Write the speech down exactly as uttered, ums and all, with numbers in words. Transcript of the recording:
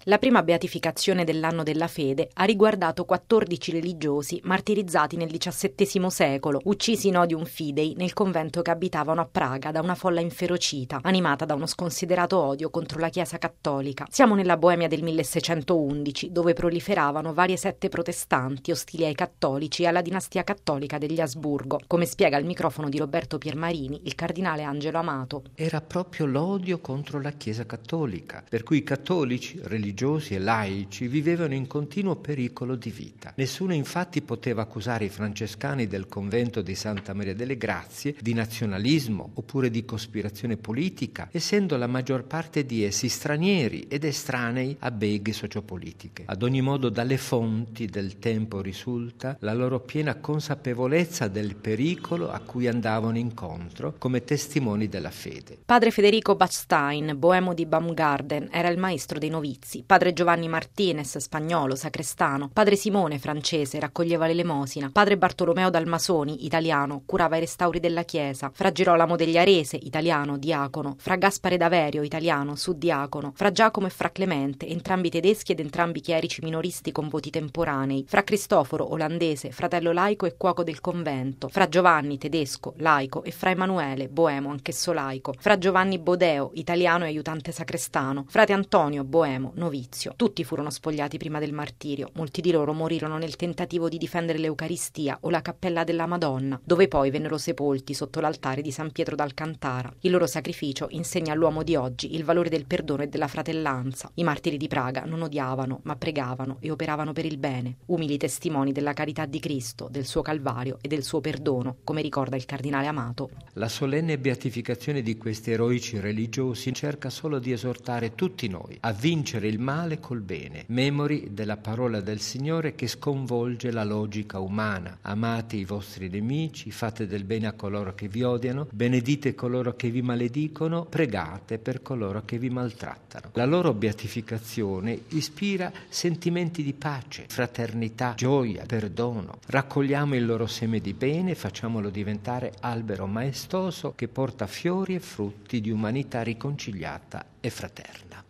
La prima beatificazione dell'anno della fede ha riguardato quattordici religiosi martirizzati nel diciassettesimo secolo, uccisi in odium fidei nel convento che abitavano a Praga da una folla inferocita, animata da uno sconsiderato odio contro la Chiesa cattolica. Siamo nella Boemia del milleseicentoundici, dove proliferavano varie sette protestanti ostili ai cattolici e alla dinastia cattolica degli Asburgo, come spiega al microfono di Roberto Piermarini il cardinale Angelo Amato. Era proprio l'odio contro la Chiesa cattolica, per cui i cattolici, religiosi e laici vivevano in continuo pericolo di vita. Nessuno infatti poteva accusare i francescani del convento di Santa Maria delle Grazie di nazionalismo oppure di cospirazione politica, essendo la maggior parte di essi stranieri ed estranei a beghe sociopolitiche. Ad ogni modo, dalle fonti del tempo risulta la loro piena consapevolezza del pericolo a cui andavano incontro come testimoni della fede. Padre Federico Bachstein, boemo di Baumgarten, era il maestro dei novizi. Padre Giovanni Martinez, spagnolo, sacrestano. Padre Simone, francese, raccoglieva l'elemosina. Padre Bartolomeo Dalmasoni, italiano, curava i restauri della chiesa. Fra Girolamo degli Arese, italiano, diacono. Fra Gaspare d'Averio, italiano, suddiacono. Fra Giacomo e fra Clemente, entrambi tedeschi ed entrambi chierici minoristi con voti temporanei. Fra Cristoforo, olandese, fratello laico e cuoco del convento. Fra Giovanni, tedesco, laico, e fra Emanuele, boemo, anch'esso laico. Fra Giovanni Bodeo, italiano e aiutante sacrestano. Frate Antonio, boemo, novizio. Tutti furono spogliati prima del martirio. Molti di loro morirono nel tentativo di difendere l'Eucaristia o la cappella della Madonna, dove poi vennero sepolti sotto l'altare di San Pietro d'Alcantara. Il loro sacrificio insegna all'uomo di oggi il valore del perdono e della fratellanza. I martiri di Praga non odiavano, ma pregavano e operavano per il bene, umili testimoni della carità di Cristo, del suo Calvario e del suo perdono, come ricorda il cardinale Amato. La solenne beatificazione di questi eroici religiosi cerca solo di esortare tutti noi a vincere il male col bene, memori della parola del Signore che sconvolge la logica umana. Amate i vostri nemici, fate del bene a coloro che vi odiano, benedite coloro che vi maledicono, pregate per coloro che vi maltrattano. La loro beatificazione ispira sentimenti di pace, fraternità, gioia, perdono. Raccogliamo il loro seme di bene e facciamolo diventare albero maestoso che porta fiori e frutti di umanità riconciliata e fraterna.